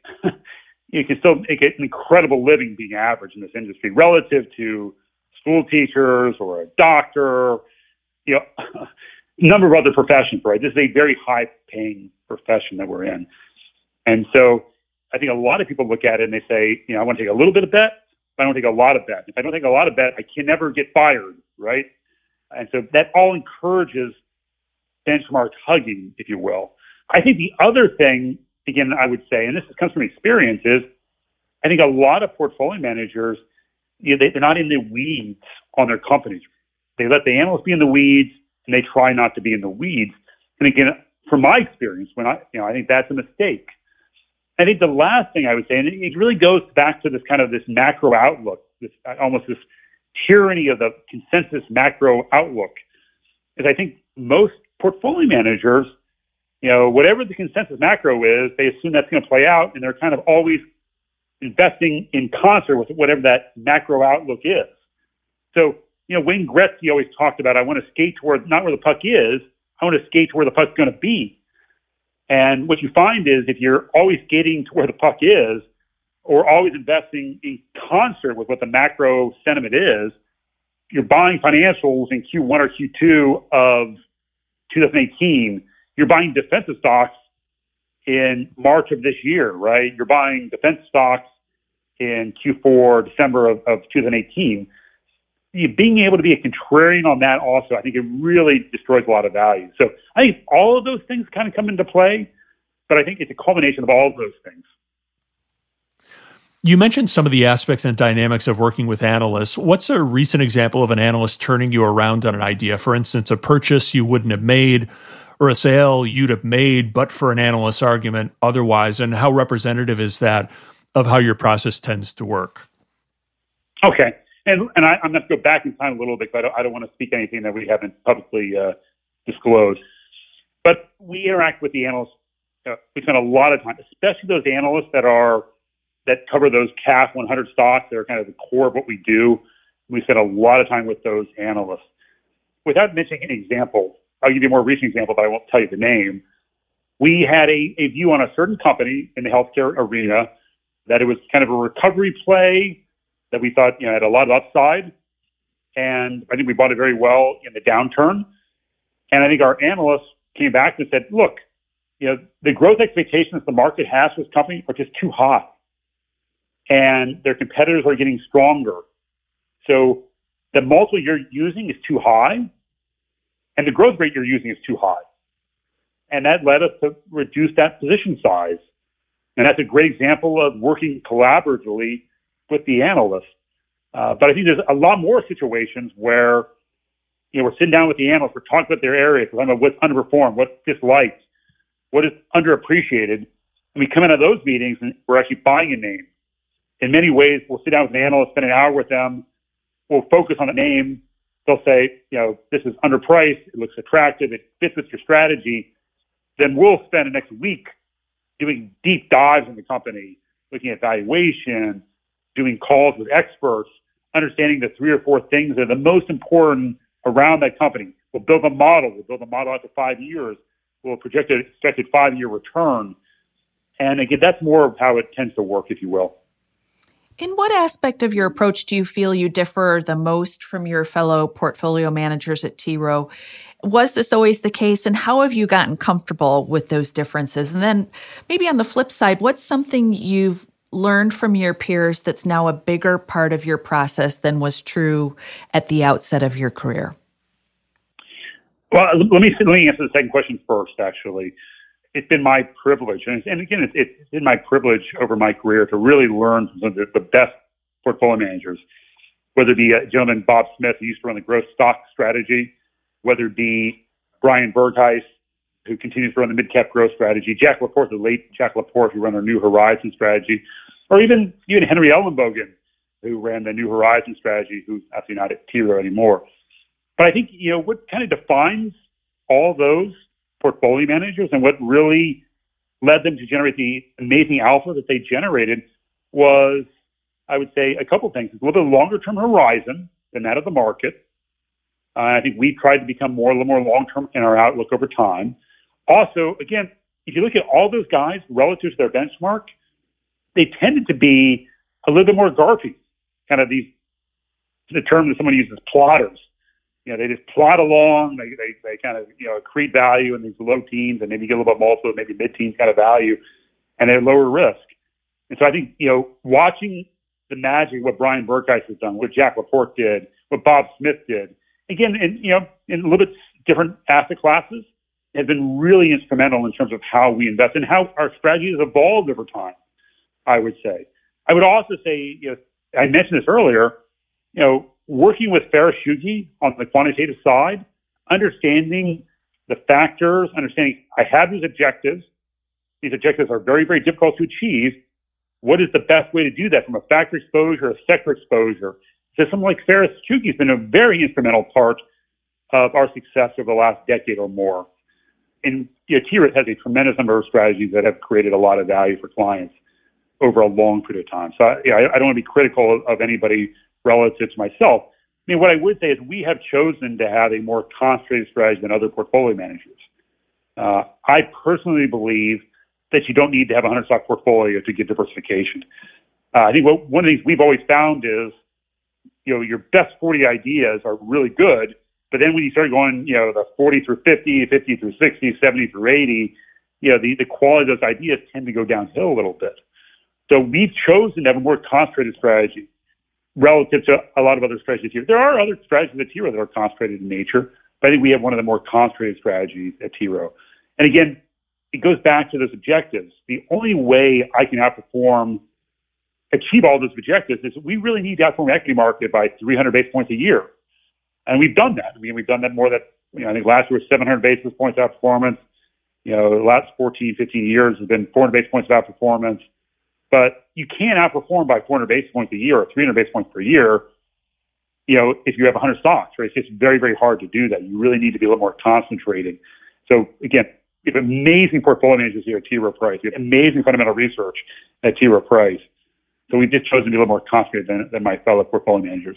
an incredible living being average in this industry relative to school teachers or a doctor. number of other professions, right? This is a very high-paying profession that we're in. And so I think a lot of people look at it and they say, I want to take a little bit of bet, but I don't take a lot of bet. If I don't take a lot of bet, I can never get fired, right? And so that all encourages benchmark hugging, if you will. I think the other thing, again, I would say, and this comes from experience, is I think a lot of portfolio managers, they're not in the weeds on their companies. They let the analysts be in the weeds, and they try not to be in the weeds. And again, from my experience, I think that's a mistake. I think the last thing I would say, and it really goes back to this kind of this macro outlook, almost this tyranny of the consensus macro outlook, is I think most portfolio managers, whatever the consensus macro is, they assume that's going to play out, and they're kind of always investing in concert with whatever that macro outlook is. So, Wayne Gretzky always talked about, I want to skate toward not where the puck is, I want to skate to where the puck's going to be. And what you find is if you're always skating to where the puck is, or always investing in concert with what the macro sentiment is, you're buying financials in Q1 or Q2 of 2018. You're buying defensive stocks in March of this year, right? You're buying defense stocks in Q4, December of 2018. Being able to be a contrarian on that also, I think it really destroys a lot of value. So I think all of those things kind of come into play, but I think it's a culmination of all of those things. You mentioned some of the aspects and dynamics of working with analysts. What's a recent example of an analyst turning you around on an idea? For instance, a purchase you wouldn't have made or a sale you'd have made but for an analyst's argument otherwise, and how representative is that of how your process tends to work? Okay. And I'm going to go back in time a little bit, but I don't want to speak anything that we haven't publicly disclosed. But we interact with the analysts. We spend a lot of time, especially those analysts that cover those CAF 100 stocks that are kind of the core of what we do. We spend a lot of time with those analysts. Without mentioning an example, I'll give you a more recent example, but I won't tell you the name. We had a view on a certain company in the healthcare arena that it was kind of a recovery play that we thought had a lot of upside, and I think we bought it very well in the downturn. And I think our analysts came back and said, "Look, the growth expectations the market has for this company are just too high, and their competitors are getting stronger. So the multiple you're using is too high, and the growth rate you're using is too high." And that led us to reduce that position size. And that's a great example of working collaboratively with the analysts. But I think there's a lot more situations where, we're sitting down with the analysts, we're talking about their areas, we're talking about what's underperformed, what's disliked, what is underappreciated. And we come out of those meetings and we're actually buying a name. In many ways, we'll sit down with an analyst, spend an hour with them, we'll focus on the name. They'll say, this is underpriced, it looks attractive, it fits with your strategy. Then we'll spend the next week doing deep dives in the company, looking at valuation, doing calls with experts, understanding the 3 or 4 things that are the most important around that company. We'll build a model. We'll build a model out to 5 years. We'll project an expected 5-year return. And again, that's more of how it tends to work, if you will. In what aspect of your approach do you feel you differ the most from your fellow portfolio managers at T. Rowe? Was this always the case, and how have you gotten comfortable with those differences? And then maybe on the flip side, what's something you've learned from your peers that's now a bigger part of your process than was true at the outset of your career? Well, let me answer the second question first, actually. It's been my privilege, and again, it's been my privilege over my career to really learn from some of the best portfolio managers, whether it be a gentleman, Bob Smith, who used to run the growth stock strategy, whether it be Brian Berghuis, who continues to run the mid-cap growth strategy, Jack Laporte, the late Jack Laporte, who ran our New Horizon strategy, or even Henry Ellenbogen, who ran the New Horizon strategy, who's actually not at T. Rowe anymore. But I think, what kind of defines all those portfolio managers and what really led them to generate the amazing alpha that they generated was, I would say, a couple things. It's a little bit longer-term horizon than that of the market. I think we tried to become a little more long-term in our outlook over time. Also, again, if you look at all those guys relative to their benchmark, they tended to be a little bit more GARPy, kind of the term that someone uses, plotters. They just plot along. They kind of, accrete value in these low teens and maybe get a little bit multiple, maybe mid-teens kind of value, and they're lower risk. And so I think, watching the magic, what Brian Burkeis has done, what Jack Laporte did, what Bob Smith did, again, in a little bit different asset classes, has been really instrumental in terms of how we invest and how our strategy has evolved over time, I would say. I would also say, I mentioned this earlier, working with Ferris Shugi on the quantitative side, understanding the factors, understanding I have these objectives. These objectives are very, very difficult to achieve. What is the best way to do that from a factor exposure, a sector exposure? So someone like Ferris Shugi has been a very instrumental part of our success over the last decade or more. And TREIT has a tremendous number of strategies that have created a lot of value for clients over a long period of time. So I don't want to be critical of anybody relative to myself. I mean, what I would say is we have chosen to have a more concentrated strategy than other portfolio managers. I personally believe that you don't need to have a 100-stock portfolio to get diversification. I think one of the things we've always found is, your best 40 ideas are really good, but then when you start going, the 40 through 50, 50 through 60, 70 through 80, the quality of those ideas tend to go downhill a little bit. So we've chosen to have a more concentrated strategy relative to a lot of other strategies here. There are other strategies at T. Rowe that are concentrated in nature, but I think we have one of the more concentrated strategies at T. Rowe. And again, it goes back to those objectives. The only way I can achieve all those objectives is we really need to outperform the equity market by 300 basis points a year. And we've done that. I mean, we've done that more than, I think last year was 700 basis points outperformance. The last 14, 15 years has been 400 basis points of outperformance. But you can't outperform by 400 basis points a year or 300 basis points per year, if you have 100 stocks, right? It's just very, very hard to do that. You really need to be a little more concentrated. So again, we have amazing portfolio managers here at T. Rowe Price. We have amazing fundamental research at T. Rowe Price. So we've just chosen to be a little more concentrated than my fellow portfolio managers.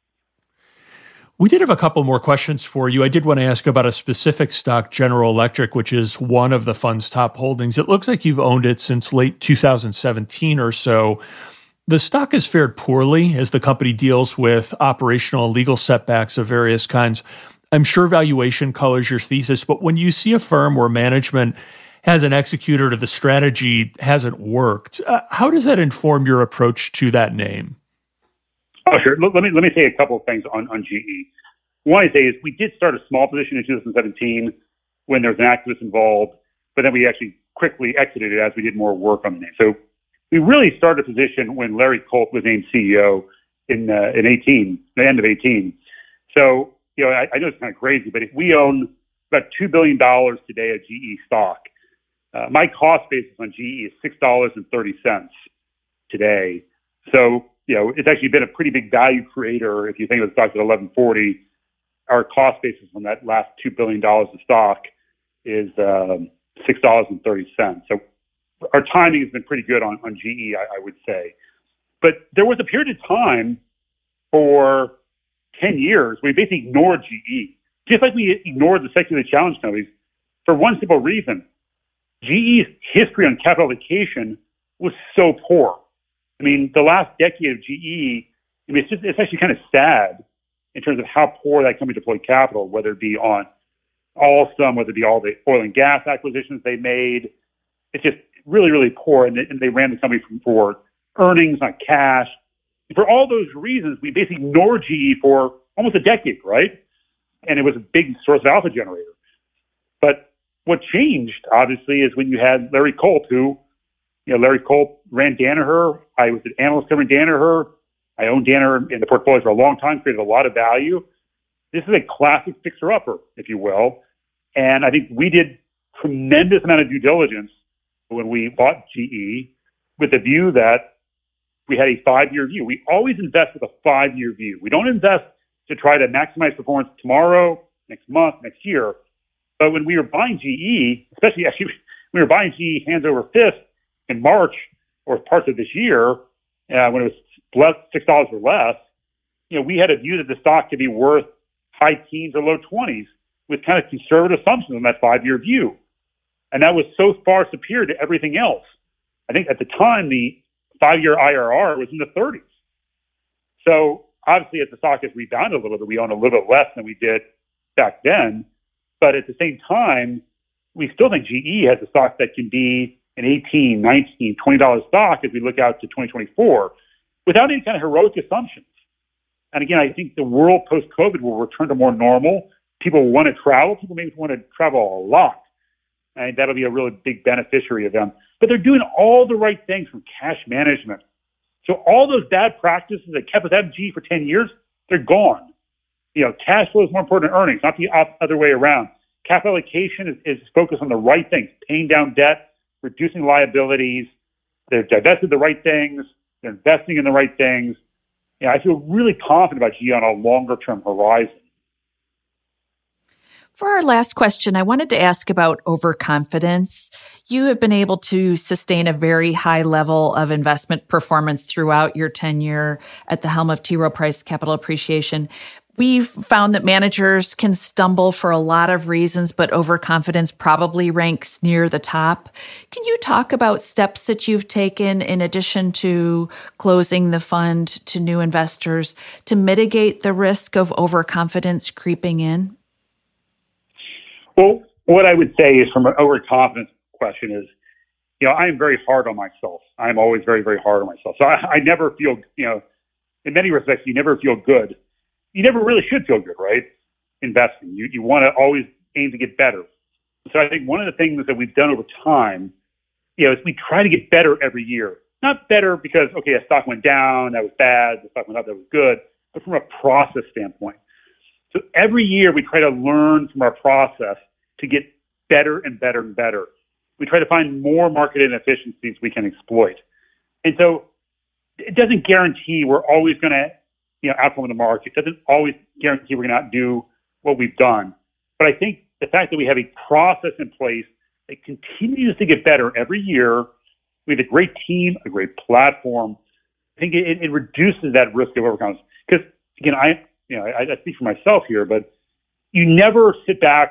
We did have a couple more questions for you. I did want to ask about a specific stock, General Electric, which is one of the fund's top holdings. It looks like you've owned it since late 2017 or so. The stock has fared poorly as the company deals with operational and legal setbacks of various kinds. I'm sure valuation colors your thesis, but when you see a firm where management hasn't executed or the strategy hasn't worked, how does that inform your approach to that name? Oh, sure. Let me say a couple of things on GE. One I say is we did start a small position in 2017 when there was an activist involved, but then we actually quickly exited it as we did more work on the name. So we really started a position when Larry Culp was named CEO in the end of 18. So, I know it's kind of crazy, but if we own about $2 billion today of GE stock, my cost basis on GE is $6.30 today. So, it's actually been a pretty big value creator. If you think of the stock at $11.40, our cost basis on that last $2 billion of stock is $6.30. So our timing has been pretty good on GE, I would say. But there was a period of time for 10 years we basically ignored GE, just like we ignored the secular challenge companies for one simple reason. GE's history on capital allocation was so poor. I mean, the last decade of GE, it's actually kind of sad in terms of how poor that company deployed capital, whether it be on Alstom, whether it be all the oil and gas acquisitions they made. It's just really, really poor. And they ran the company for earnings, not cash. And for all those reasons, we basically ignored GE for almost a decade, right? And it was a big source of alpha generator. But what changed, obviously, is when you had Larry Culp, who, Larry Culp ran Danaher. I was an analyst covering Danaher. I owned Danaher in the portfolio for a long time, created a lot of value. This is a classic fixer-upper, if you will. And I think we did tremendous amount of due diligence when we bought GE with the view that we had a 5-year view. We always invest with a 5-year view. We don't invest to try to maximize performance tomorrow, next month, next year. But when we were buying GE, especially actually we were buying GE hands over fist in March or parts of this year, when it was $6 or less, we had a view that the stock could be worth high teens or low 20s with kind of conservative assumptions on that 5-year view. And that was so far superior to everything else. I think at the time, the 5-year IRR was in the 30s. So Obviously, as the stock has rebounded a little bit, we own a little bit less than we did back then. But at the same time, we still think GE has a stock that can be an $18, $19, $20 stock as we look out to 2024 without any kind of heroic assumptions. And again, I think the world post-COVID will return to more normal. People will want to travel. People maybe want to travel a lot. And that'll be a really big beneficiary of them. But they're doing all the right things from cash management. So all those bad practices that kept us at GE for 10 years, they're gone. Cash flow is more important than earnings, not the other way around. Capital allocation is focused on the right things, paying down debt, reducing liabilities. They've divested the right things. They're investing in the right things. I feel really confident about GE on a longer-term horizon. For our last question, I wanted to ask about overconfidence. You have been able to sustain a very high level of investment performance throughout your tenure at the helm of T. Rowe Price Capital Appreciation. We've found that managers can stumble for a lot of reasons, but overconfidence probably ranks near the top. Can you talk about steps that you've taken in addition to closing the fund to new investors to mitigate the risk of overconfidence creeping in? Well, what I would say is from an overconfidence question is, I am very hard on myself. I'm always very, very hard on myself. So I never feel, in many respects, you never feel good. You never really should feel good, right? Investing. You want to always aim to get better. So I think one of the things that we've done over time, is we try to get better every year. Not better because, a stock went down, that was bad, the stock went up, that was good, but from a process standpoint. So every year we try to learn from our process to get better and better and better. We try to find more market inefficiencies we can exploit. And so it doesn't guarantee we're always going to outperform the market. It doesn't always guarantee we're going to do what we've done. But I think the fact that we have a process in place that continues to get better every year, we have a great team, a great platform. I think it reduces that risk of overconfidence. Because again, I speak for myself here, but you never sit back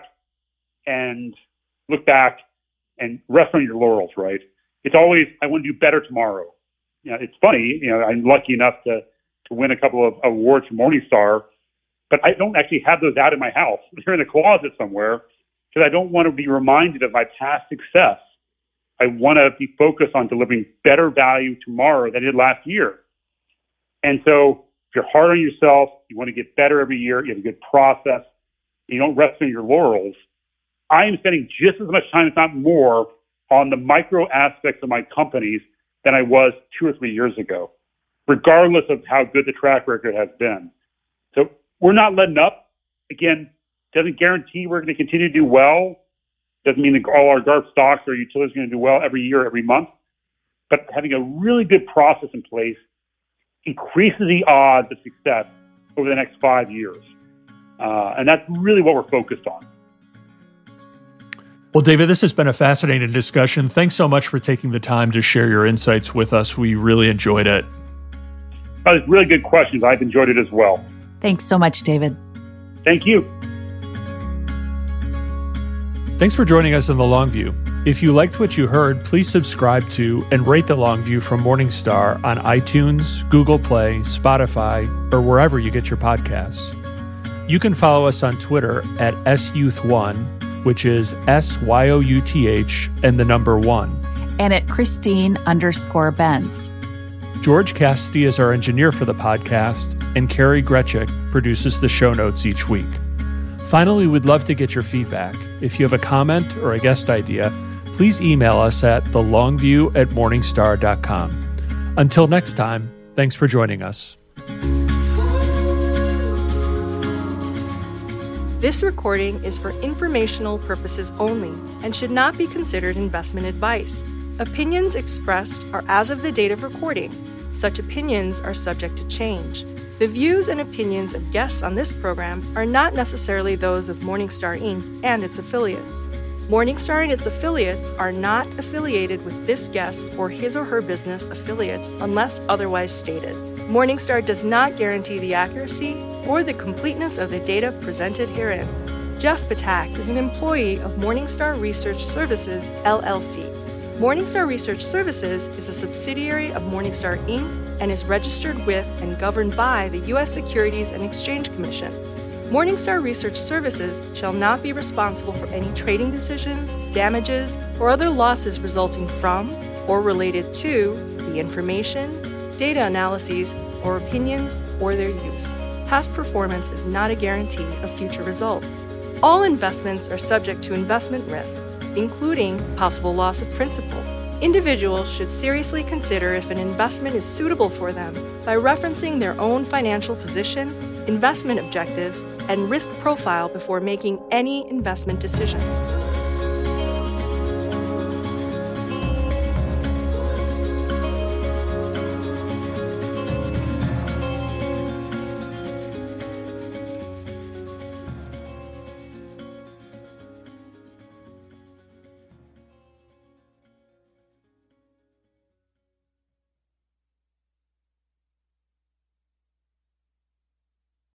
and look back and rest on your laurels, right? It's always, I want to do better tomorrow. It's funny, I'm lucky enough to win a couple of awards from Morningstar, but I don't actually have those out in my house. They're in the closet somewhere because I don't want to be reminded of my past success. I want to be focused on delivering better value tomorrow than I did last year. And so if you're hard on yourself, you want to get better every year, you have a good process, you don't rest on your laurels. I am spending just as much time, if not more, on the micro aspects of my companies than I was 2 or 3 years ago, regardless of how good the track record has been. So we're not letting up. Again, doesn't guarantee we're going to continue to do well. Doesn't mean that all our GARP stocks or utilities are going to do well every year, every month. But having a really good process in place increases the odds of success over the next 5 years. And that's really what we're focused on. Well, David, this has been a fascinating discussion. Thanks so much for taking the time to share your insights with us. We really enjoyed it. Oh, it's really good questions. I've enjoyed it as well. Thanks so much, David. Thank you. Thanks for joining us in The Long View. If you liked what you heard, please subscribe to and rate The Long View from Morningstar on iTunes, Google Play, Spotify, or wherever you get your podcasts. You can follow us on Twitter at SYouth1, which is SYOUTH and the number 1. And at Christine_Benz. George Cassidy is our engineer for the podcast, and Carrie Gretchick produces the show notes each week. Finally, we'd love to get your feedback. If you have a comment or a guest idea, please email us at thelongview@morningstar.com. Until next time, thanks for joining us. This recording is for informational purposes only and should not be considered investment advice. Opinions expressed are as of the date of recording. Such opinions are subject to change. The views and opinions of guests on this program are not necessarily those of Morningstar Inc. and its affiliates. Morningstar and its affiliates are not affiliated with this guest or his or her business affiliates unless otherwise stated. Morningstar does not guarantee the accuracy or the completeness of the data presented herein. Jeff Patak is an employee of Morningstar Research Services, LLC. Morningstar Research Services is a subsidiary of Morningstar Inc., and is registered with and governed by the U.S. Securities and Exchange Commission. Morningstar Research Services shall not be responsible for any trading decisions, damages, or other losses resulting from or related to the information, data analyses, or opinions, or their use. Past performance is not a guarantee of future results. All investments are subject to investment risk, including possible loss of principal. Individuals should seriously consider if an investment is suitable for them by referencing their own financial position, investment objectives, and risk profile before making any investment decision.